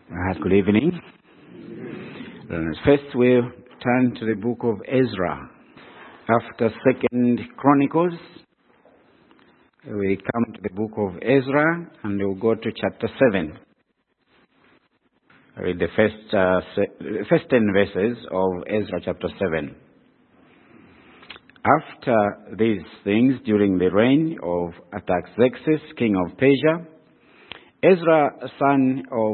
Good evening. First we'll turn to the book of Ezra. After 2nd Chronicles, we come to the book of Ezra and we'll go to chapter 7. I read the first 10 verses of Ezra chapter 7. After these things, during the reign of Artaxerxes, king of Persia, Ezra, son of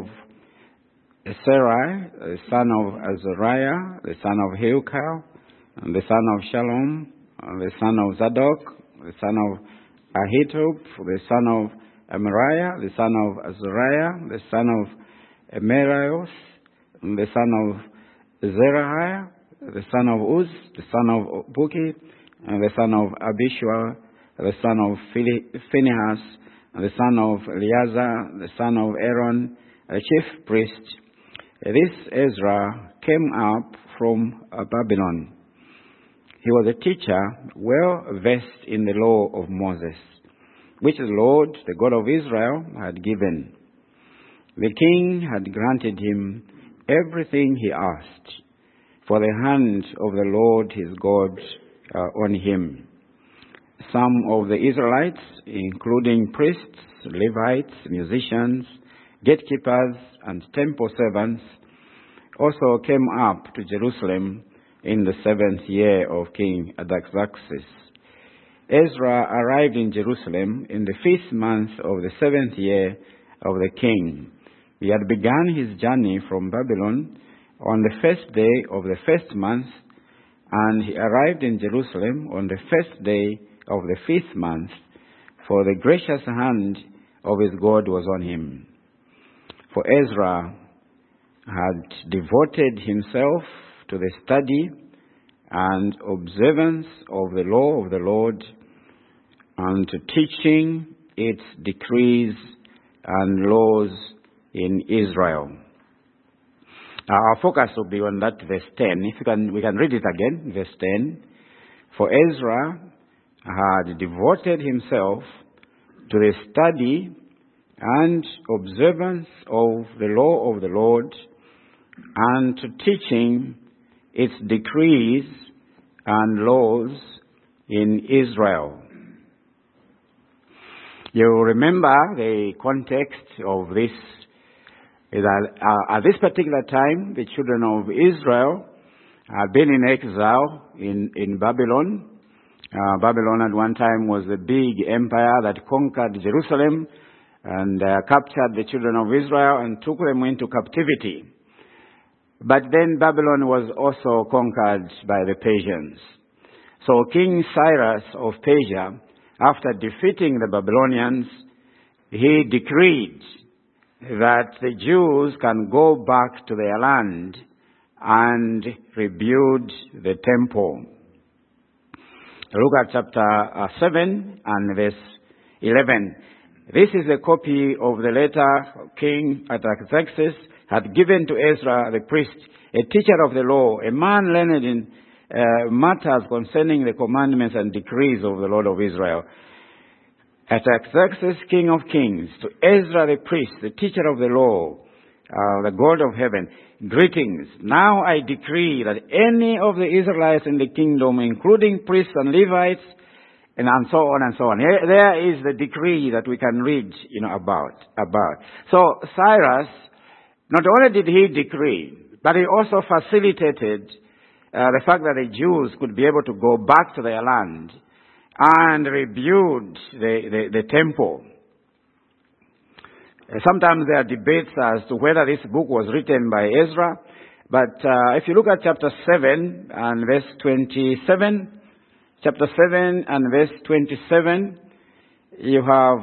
Sarai, the son of Azariah, the son of Hilkiah, and the son of Shalom, and the son of Zadok, the son of Ahitub, the son of Amariah, the son of Azariah, the son of Meraios, and the son of Zerahiah, the son of Uz, the son of Buki, and the son of Abishua, the son of Phinehas, and the son of Eleazar, the son of Aaron, the chief priest. This Ezra came up from Babylon. He was a teacher well versed in the law of Moses, which the Lord, the God of Israel, had given. The king had granted him everything he asked, for the hand of the Lord his God on him. Some of the Israelites, including priests, Levites, musicians, gatekeepers, and temple servants, also came up to Jerusalem in the 7th year of King Artaxerxes. Ezra arrived in Jerusalem in the 5th month of the 7th year of the king. He had begun his journey from Babylon on the 1st day of the 1st month, and he arrived in Jerusalem on the 1st day of the 5th month, for the gracious hand of his God was on him. For Ezra had devoted himself to the study and observance of the law of the Lord and to teaching its decrees and laws in Israel. Our focus will be on that verse 10. We can read it again, verse 10. For Ezra had devoted himself to the study and observance of the law of the Lord and to teaching its decrees and laws in Israel. You remember the context of this is that at this particular time, the children of Israel had been in exile in Babylon. Babylon at one time was a big empire that conquered Jerusalem and captured the children of Israel and took them into captivity. But then Babylon was also conquered by the Persians. So King Cyrus of Persia, after defeating the Babylonians, he decreed that the Jews can go back to their land and rebuild the temple. Look at chapter 7 and verse 11. This is a copy of the letter King Artaxerxes had given to Ezra the priest, a teacher of the law, a man learned in matters concerning the commandments and decrees of the Lord of Israel. Artaxerxes, king of kings, to Ezra the priest, the teacher of the law, the God of heaven, greetings. Now I decree that any of the Israelites in the kingdom, including priests and Levites, and so on and so on. There is the decree that we can read, about. So Cyrus, not only did he decree, but he also facilitated the fact that the Jews could be able to go back to their land and rebuild the temple. Sometimes there are debates as to whether this book was written by Ezra, but if you look at chapter 7 and verse 27, chapter 7 and verse 27, you have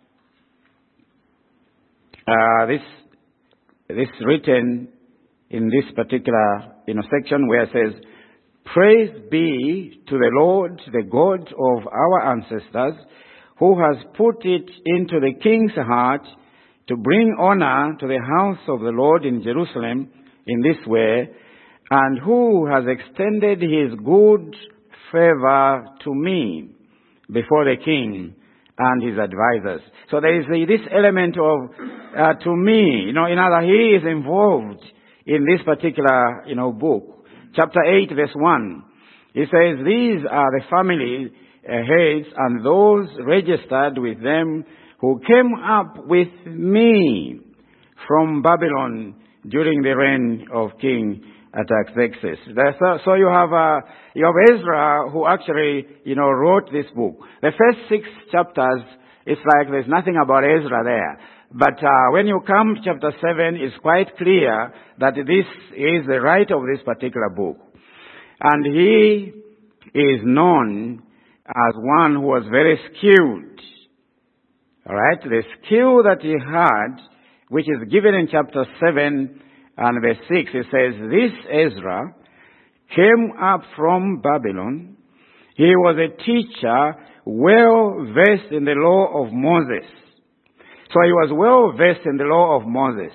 this written in this particular section where it says, "Praise be to the Lord, the God of our ancestors, who has put it into the king's heart to bring honor to the house of the Lord in Jerusalem in this way, and who has extended his good favor to me before the king and his advisors. So there is this element of, to me, in other, he is involved in this particular, book. Chapter 8, verse 1. He says, these are the family heads and those registered with them who came up with me from Babylon during the reign of King Artaxerxes. So you have Ezra who actually, wrote this book. The first 6 chapters, it's like there's nothing about Ezra there. But when you come to chapter 7, it's quite clear that this is the writer of this particular book. And he is known as one who was very skilled. All right? The skill that he had, which is given in chapter 7 and verse 6, it says, this Ezra came up from Babylon. He was a teacher well versed in the law of Moses. So he was well versed in the law of Moses.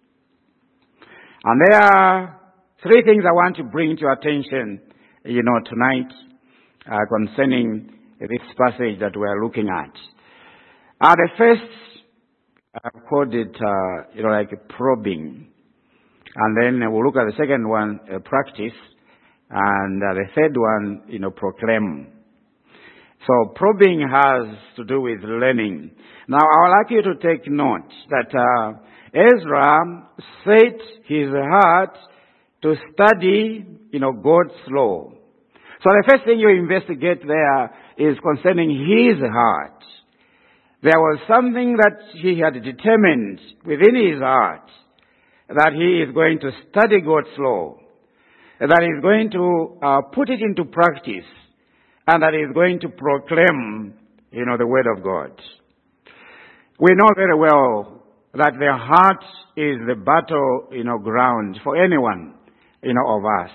And there are 3 things I want to bring to your attention, tonight concerning this passage that we are looking at. The first, I've called it, like probing. And then we'll look at the second one, practice. And the third one, proclaim. So probing has to do with learning. Now, I would like you to take note that Ezra set his heart to study, God's law. So the first thing you investigate there is concerning his heart. There was something that he had determined within his heart that he is going to study God's law, that he is going to put it into practice, and that he is going to proclaim, the word of God. We know very well that the heart is the battle, ground for anyone, of us.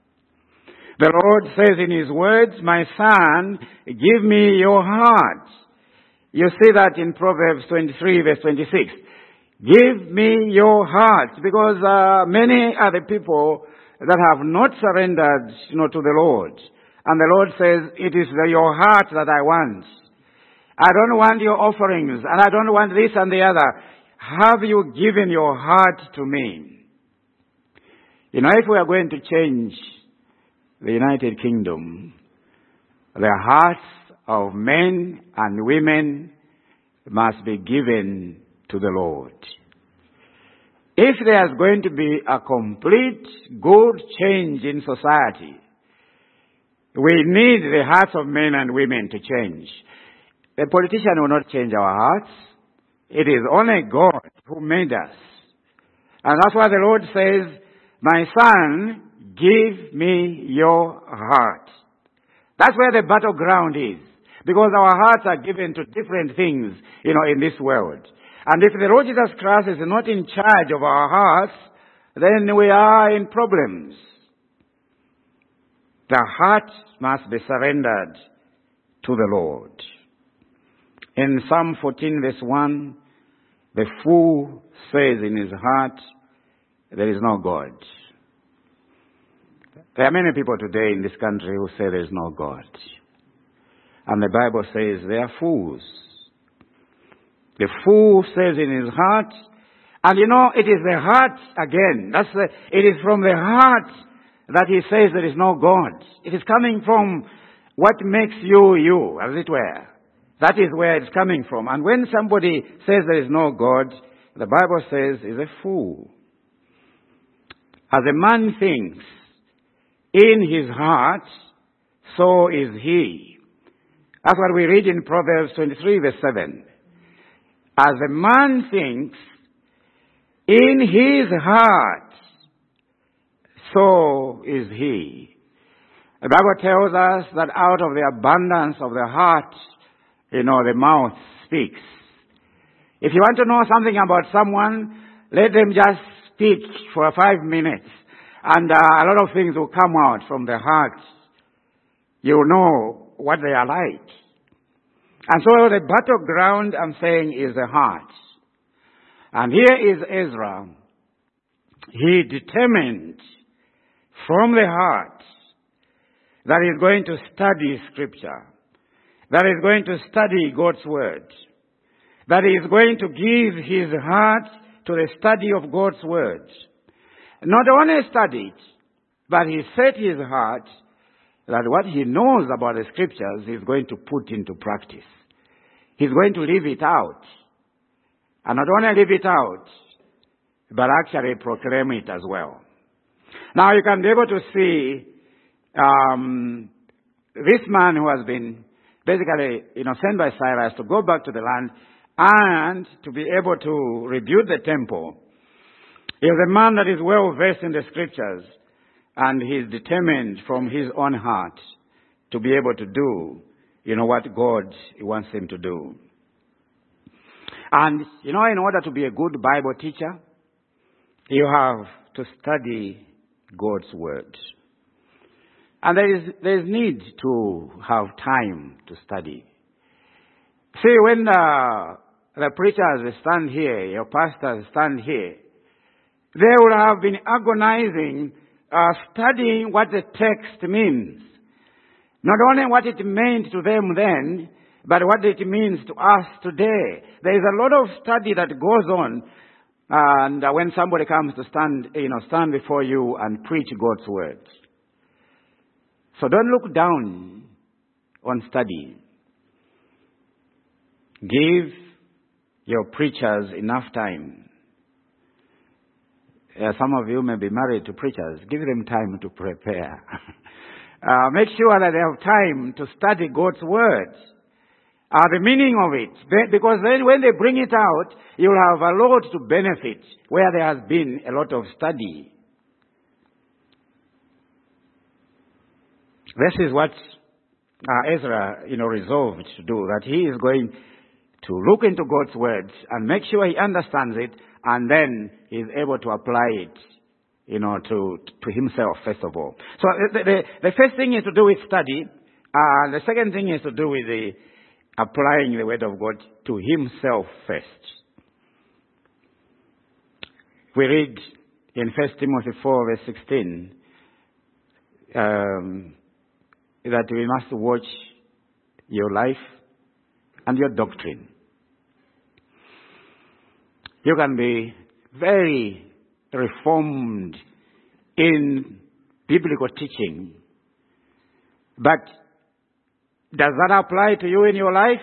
The Lord says in his words, my son, give me your heart. You see that in Proverbs 23, verse 26. Give me your heart, because many are the people that have not surrendered, to the Lord. And the Lord says, it is your heart that I want. I don't want your offerings, and I don't want this and the other. Have you given your heart to me? If we are going to change the United Kingdom, the hearts of men and women must be given to the Lord. If there's going to be a complete good change in society, we need the hearts of men and women to change. The politician will not change our hearts. It is only God who made us. And that's why the Lord says, my son, give me your heart. That's where the battleground is. Because our hearts are given to different things, in this world. And if the Lord Jesus Christ is not in charge of our hearts, then we are in problems. The heart must be surrendered to the Lord. In Psalm 14, verse 1, the fool says in his heart, there is no God. There are many people today in this country who say there is no God. And the Bible says they are fools. The fool says in his heart, and it is the heart again. It is from the heart that he says there is no God. It is coming from what makes you, you, as it were. That is where it's coming from. And when somebody says there is no God, the Bible says is a fool. As a man thinks in his heart, so is he. That's what we read in Proverbs 23, verse 7. As a man thinks in his heart, so is he. The Bible tells us that out of the abundance of the heart, the mouth speaks. If you want to know something about someone, let them just speak for 5 minutes. And a lot of things will come out from the heart. You know what they are like. And so the battleground, I'm saying, is the heart. And here is Ezra. He determined from the heart that he's going to study Scripture. that is going to study God's Word, that is going to give his heart to the study of God's Word. Not only study it, but he set his heart that what he knows about the Scriptures he's going to put into practice. He's going to live it out. And not only live it out, but actually proclaim it as well. Now you can be able to see this man who has been basically, sent by Cyrus to go back to the land and to be able to rebuild the temple. He is a man that is well versed in the Scriptures, and he is determined from his own heart to be able to do, what God wants him to do. And, in order to be a good Bible teacher, you have to study God's Word. And there is need to have time to study. See, when the preachers stand here, your pastors stand here, they would have been agonizing, studying what the text means. Not only what it meant to them then, but what it means to us today. There is a lot of study that goes on, and when somebody comes to stand before you and preach God's Word. So don't look down on study. Give your preachers enough time. Some of you may be married to preachers. Give them time to prepare. Make sure that they have time to study God's Word. The meaning of it. Because then when they bring it out, you'll have a lot to benefit where there has been a lot of study. This is what Ezra, resolved to do, that he is going to look into God's Word and make sure he understands it, and then he is able to apply it, to himself, first of all. So the first thing is to do with study. The second thing is to do with applying the Word of God to himself first. We read in 1 Timothy 4, verse 16, that we must watch your life and your doctrine. You can be very reformed in biblical teaching, but does that apply to you in your life?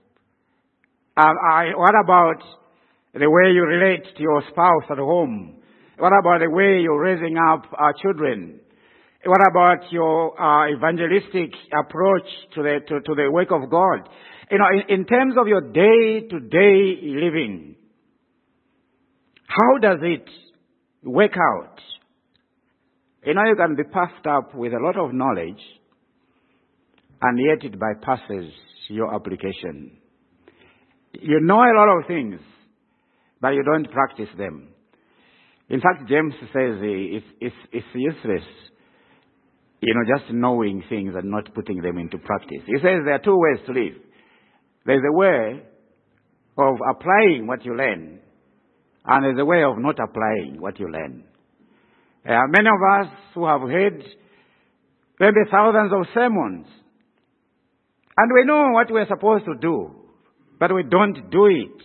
What about the way you relate to your spouse at home? What about the way you're raising up our children? What about your evangelistic approach to the work of God? In terms of your day-to-day living, how does it work out? You can be puffed up with a lot of knowledge, and yet it bypasses your application. You know a lot of things, but you don't practice them. In fact, James says it's useless, just knowing things and not putting them into practice. He says there are two ways to live. There's a way of applying what you learn, and there's a way of not applying what you learn. Many of us who have heard maybe thousands of sermons, and we know what we're supposed to do, but we don't do it.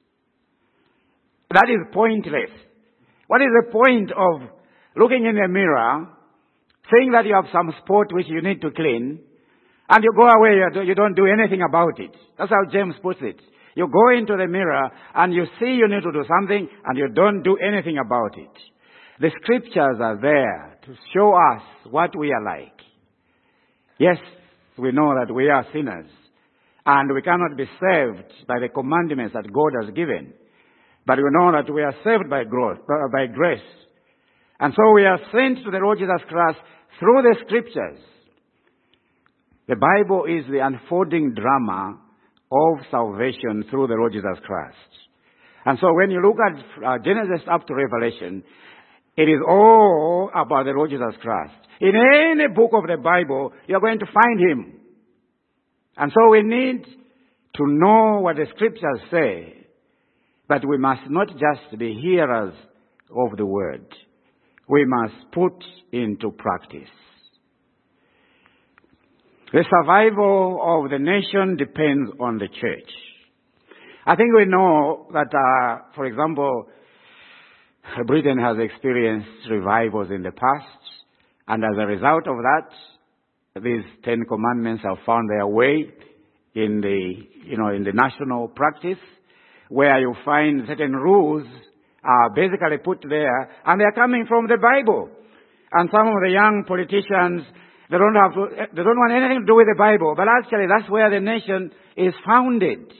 That is pointless. What is the point of looking in the mirror, saying that you have some spot which you need to clean, and you go away, you don't do anything about it? That's how James puts it. You go into the mirror and you see you need to do something and you don't do anything about it. The Scriptures are there to show us what we are like. Yes, we know that we are sinners and we cannot be saved by the commandments that God has given. But we know that we are saved by grace. And so we are sent to the Lord Jesus Christ through the Scriptures. The Bible is the unfolding drama of salvation through the Lord Jesus Christ. And so when you look at Genesis up to Revelation, it is all about the Lord Jesus Christ. In any book of the Bible, you're going to find Him. And so we need to know what the Scriptures say, but we must not just be hearers of the Word. We must put into practice. The survival of the nation depends on the church. I think we know that, for example, Britain has experienced revivals in the past, and as a result of that, these 10 commandments have found their way in the national practice, where you find certain rules are basically put there, and they are coming from the Bible. And some of the young politicians, they don't want anything to do with the Bible, but actually that's where the nation is founded.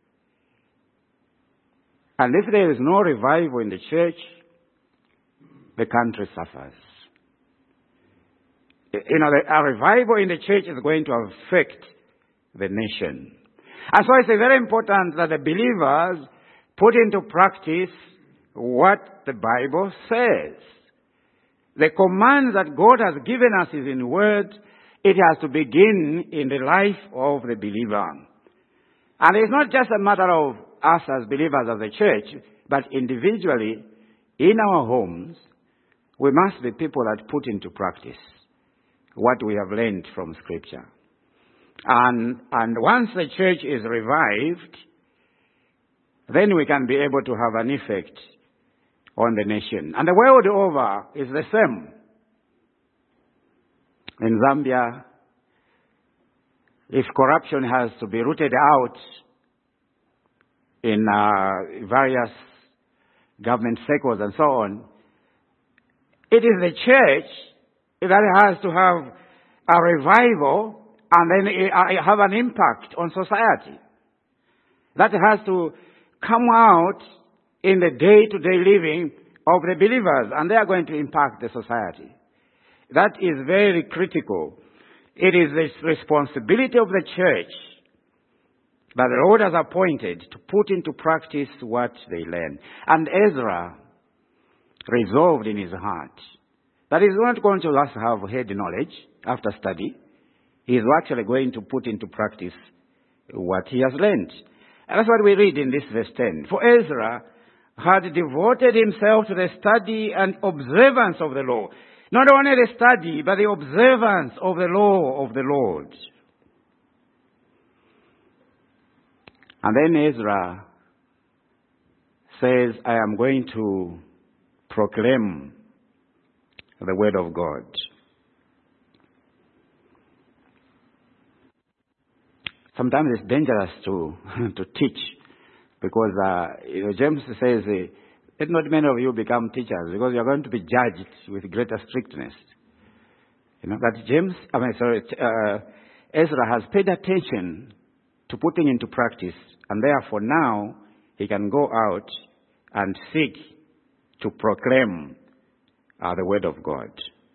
And if there is no revival in the church, the country suffers. A revival in the church is going to affect the nation. And so it's very important that the believers put into practice what the Bible says. The command that God has given us is in word. It has to begin in the life of the believer. And it's not just a matter of us as believers of the church, but individually, in our homes, we must be people that put into practice what we have learned from Scripture. And once the church is revived, then we can be able to have an effect on the nation. And the world over is the same. In Zambia, if corruption has to be rooted out in various government circles and so on, it is the church that has to have a revival and then have an impact on society. That has to come out in the day-to-day living of the believers, and they are going to impact the society. That is very critical. It is the responsibility of the church that the Lord has appointed to put into practice what they learn. And Ezra resolved in his heart that he's not going to just have head knowledge after study. He is actually going to put into practice what he has learned. And that's what we read in this verse 10. For Ezra had devoted himself to the study and observance of the law. Not only the study, but the observance of the law of the Lord. And then Ezra says, I am going to proclaim the word of God. Sometimes it's dangerous to teach, because James says, let not many of you become teachers, because you are going to be judged with greater strictness. Ezra has paid attention to putting into practice, and therefore now he can go out and seek to proclaim the word of God.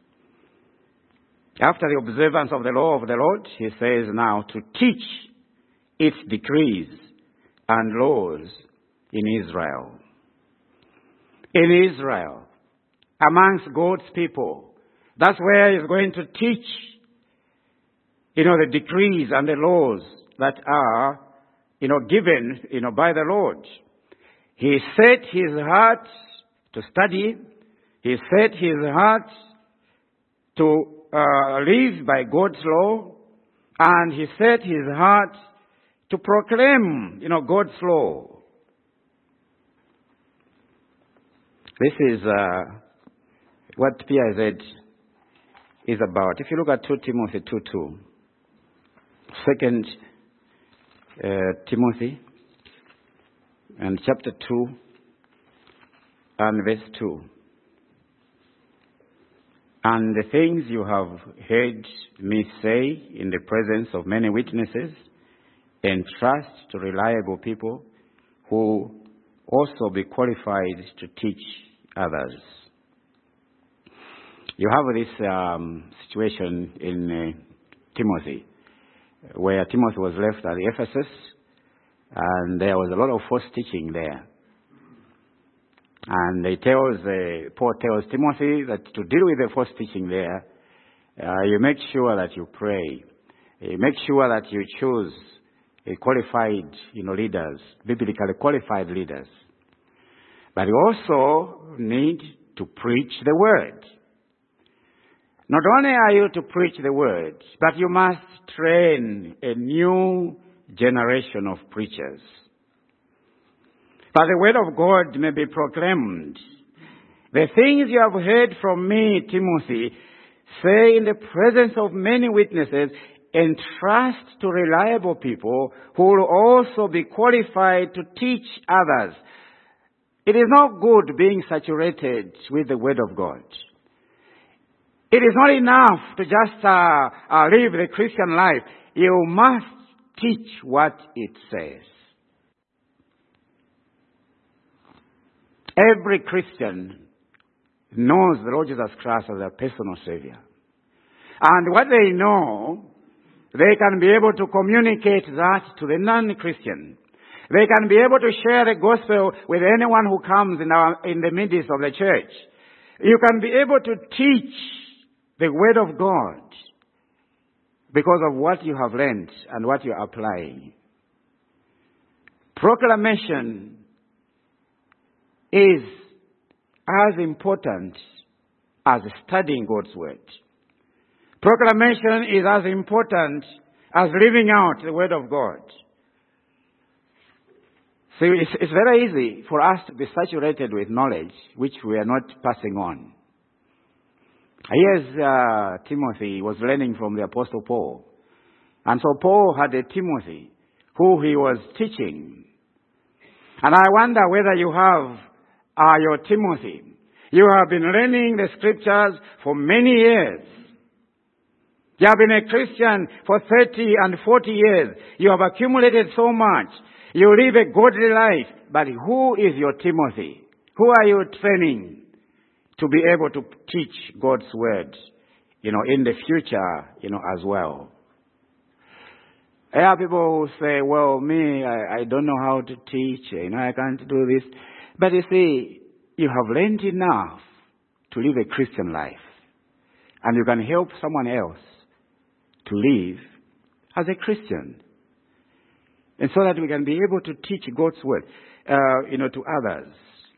After the observance of the law of the Lord, he says now to teach its decrees and laws in Israel. In Israel, amongst God's people, that's where he's going to teach, the decrees and the laws that are, given, by the Lord. He set his heart to study. He set his heart to live by God's law. And he set his heart to proclaim, God's law. This is what PIZ is about. If you look at 2 Timothy 2:2, 2 Timothy and chapter 2 and verse 2. And the things you have heard me say in the presence of many witnesses, entrust to reliable people who also be qualified to teach others. You have this situation in Timothy, where Timothy was left at Ephesus, and there was a lot of false teaching there. And Paul tells Timothy that to deal with the false teaching there, you make sure that you pray. You make sure that you choose qualified, leaders, biblically qualified leaders. But you also need to preach the word. Not only are you to preach the word, but you must train a new generation of preachers. But the word of God may be proclaimed. The things you have heard from me, Timothy, say in the presence of many witnesses, entrust to reliable people who will also be qualified to teach others. It is not good being saturated with the word of God. It is not enough to just live the Christian life. You must teach what it says. Every Christian knows the Lord Jesus Christ as their personal Savior. And what they know, they can be able to communicate that to the non-Christian. They can be able to share the gospel with anyone who comes in the midst of the church. You can be able to teach the word of God because of what you have learned and what you are applying. Proclamation is as important as studying God's word. Proclamation is as important as living out the word of God. So it's very easy for us to be saturated with knowledge which we are not passing on. Here's Timothy was learning from the Apostle Paul. And so Paul had a Timothy who he was teaching. And I wonder whether you have your Timothy. You have been learning the scriptures for many years. You have been a Christian for 30 and 40 years. You have accumulated so much. You live a godly life. But who is your Timothy? Who are you training to be able to teach God's word, in the future, as well? There are people who say, well, me, I don't know how to teach, I can't do this. But you see, you have learned enough to live a Christian life. And you can help someone else to live as a Christian. And so that we can be able to teach God's word, to others.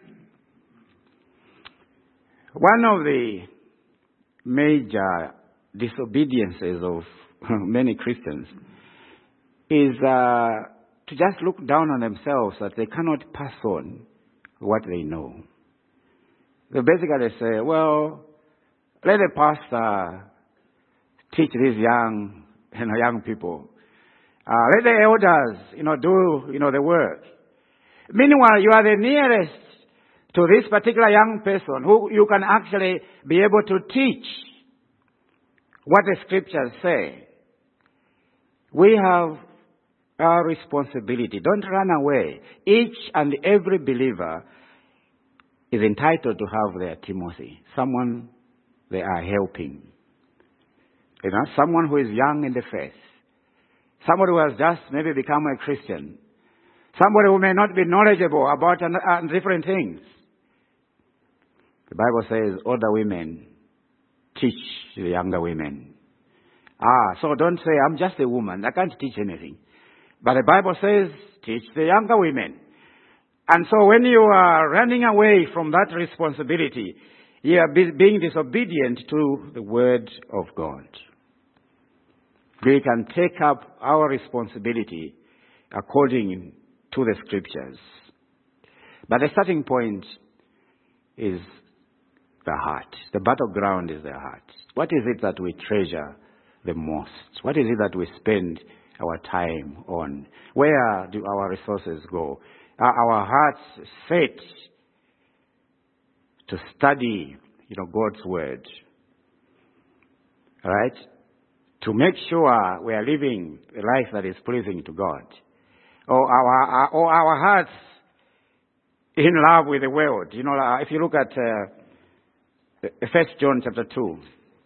One of the major disobediences of many Christians is to just look down on themselves that they cannot pass on what they know. They basically say, well, let the pastor teach these young people. Let the elders, do, the work. Meanwhile, you are the nearest to this particular young person who you can actually be able to teach what the scriptures say. We have our responsibility. Don't run away. Each and every believer is entitled to have their Timothy, someone they are helping. Someone who is young in the faith. Somebody who has just maybe become a Christian. Somebody who may not be knowledgeable about different things. The Bible says older women teach the younger women. So don't say, I'm just a woman, I can't teach anything. But the Bible says, teach the younger women. And so when you are running away from that responsibility, you are being disobedient to the word of God. We can take up our responsibility according to the scriptures. But the starting point is the heart. The battleground is the heart. What is it that we treasure the most? What is it that we spend our time on? Where do our resources go? Are our hearts set to study, God's word? All right? To make sure we are living a life that is pleasing to God. Or our hearts in love with the world. If you look at 1 John chapter 2.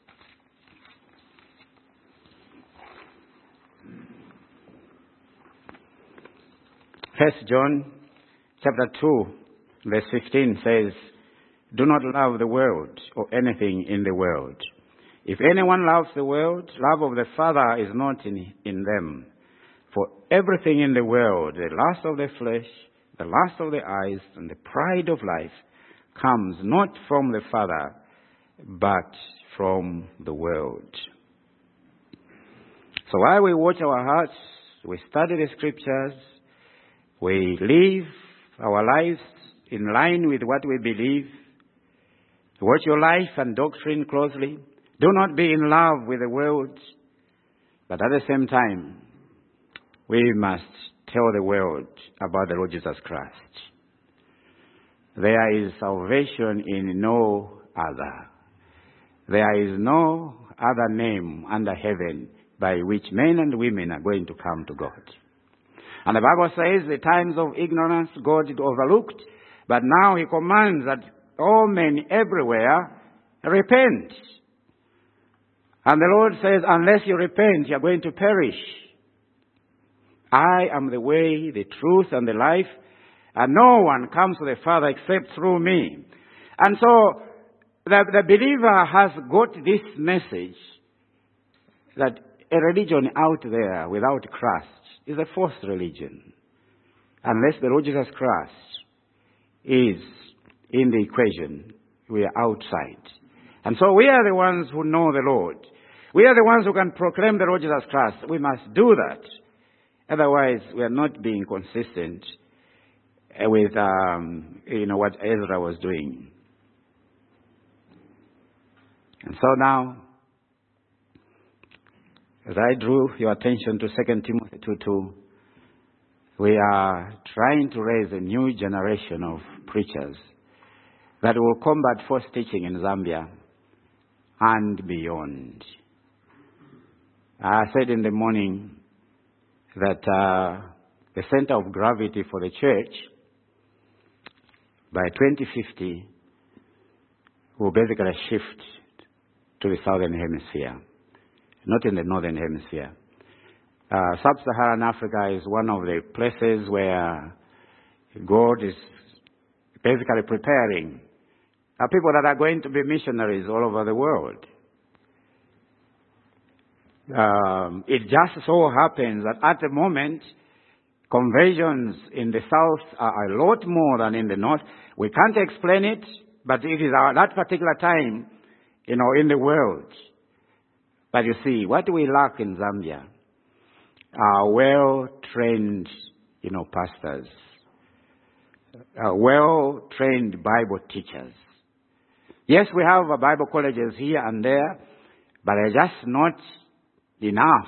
1 John chapter 2, verse 15 says, do not love the world or anything in the world. If anyone loves the world, love of the Father is not in them. For everything in the world, the lust of the flesh, the lust of the eyes, and the pride of life, comes not from the Father, but from the world. So while we watch our hearts, we study the scriptures, we live our lives in line with what we believe. Watch your life and doctrine closely. Do not be in love with the world, but at the same time, we must tell the world about the Lord Jesus Christ. There is salvation in no other. There is no other name under heaven by which men and women are going to come to God. And the Bible says the times of ignorance God overlooked, but now he commands that all men everywhere repent. And the Lord says, unless you repent, you are going to perish. I am the way, the truth, and the life, and no one comes to the Father except through me. And so the believer has got this message that a religion out there without Christ is a false religion. Unless the Lord Jesus Christ is in the equation, we are outside. And so we are the ones who know the Lord. We are the ones who can proclaim the Lord Jesus Christ. We must do that. Otherwise, we are not being consistent with what Ezra was doing. And so now, as I drew your attention to 2 Timothy 2:2, we are trying to raise a new generation of preachers that will combat false teaching in Zambia and beyond. I said in the morning that the center of gravity for the church by 2050 will basically shift to the southern hemisphere, not in the northern hemisphere. Sub-Saharan Africa is one of the places where God is basically preparing people that are going to be missionaries all over the world. It just so happens that at the moment, conversions in the south are a lot more than in the north. We can't explain it, but it is that particular time, in the world. But you see, what we lack in Zambia are well-trained, pastors, well-trained Bible teachers. Yes, we have Bible colleges here and there, but they're just not enough.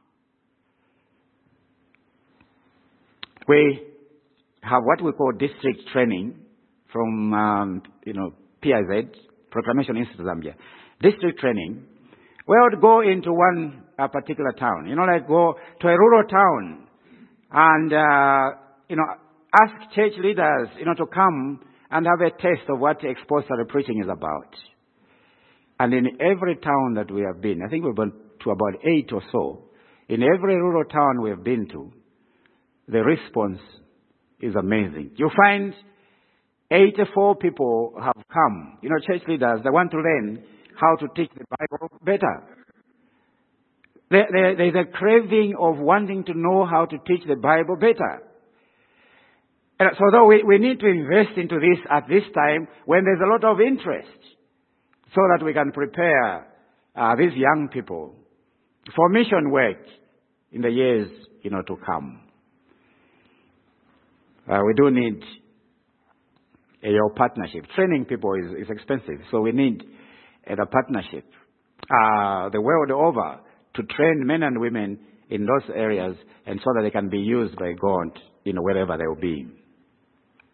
We have what we call district training from, PIZ, Proclamation Institute Zambia. District training. We would go into one particular town, like go to a rural town and, ask church leaders, to come and have a taste of what expository preaching is about. And in every town that we have been, I think we've been to about 8 or so, in every rural town we have been to, the response is amazing. You find 84 people have come, church leaders, they want to learn how to teach the Bible better. There's a craving of wanting to know how to teach the Bible better. And so though we need to invest into this at this time when there's a lot of interest so that we can prepare these young people for mission work in the years, to come. We do need your partnership. Training people is expensive, so we need a partnership the world over to train men and women in those areas and so that they can be used by God, wherever they will be.